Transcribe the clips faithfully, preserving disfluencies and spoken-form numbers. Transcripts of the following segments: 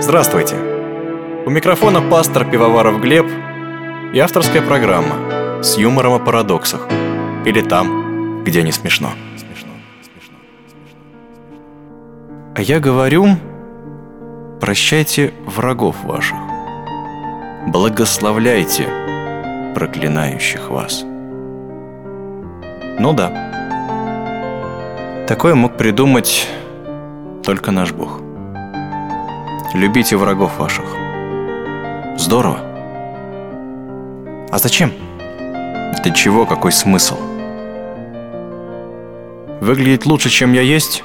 Здравствуйте! У микрофона пастор Пивоваров Глеб и авторская программа с юмором о парадоксах. Или там, где не смешно. А я говорю, прощайте врагов ваших, благословляйте проклинающих вас. Ну да, такое мог придумать только наш Бог. Любите врагов ваших. Здорово. А зачем? Для чего? Какой смысл? Выглядеть лучше, чем я есть?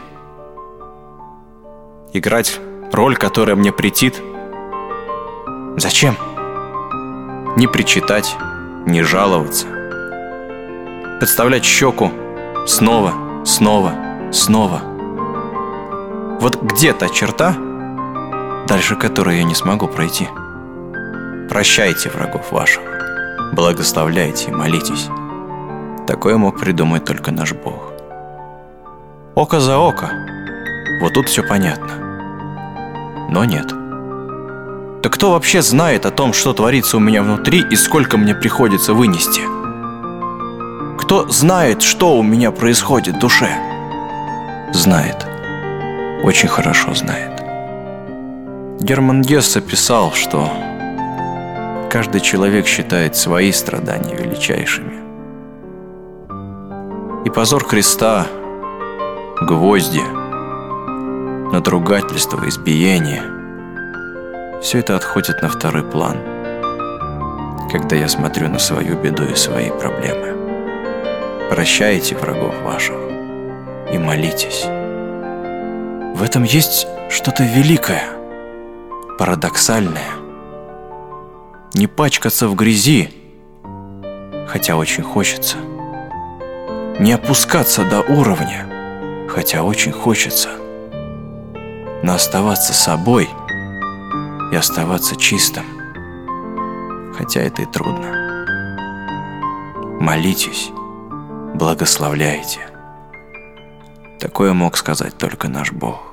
Играть роль, которая мне претит? Зачем? Не причитать, не жаловаться. Подставлять щеку снова, снова, снова. Вот где та черта, дальше которой я не смогу пройти? Прощайте врагов ваших, благословляйте и молитесь. Такое мог придумать только наш Бог. Око за око. Вот тут все понятно. Но нет. Так кто вообще знает о том, что творится у меня внутри и сколько мне приходится вынести? Кто знает, что у меня происходит в душе? Знает. Очень хорошо знает. Герман Гессе писал, что каждый человек считает свои страдания величайшими. И позор Христа, гвозди, надругательство, избиение — все это отходит на второй план, когда я смотрю на свою беду и свои проблемы. Прощайте врагов ваших и молитесь. В этом есть что-то великое, парадоксальное. Не пачкаться в грязи, хотя очень хочется. Не опускаться до уровня, хотя очень хочется. Но оставаться собой и оставаться чистым, хотя это и трудно. Молитесь, благословляйте. Такое мог сказать только наш Бог.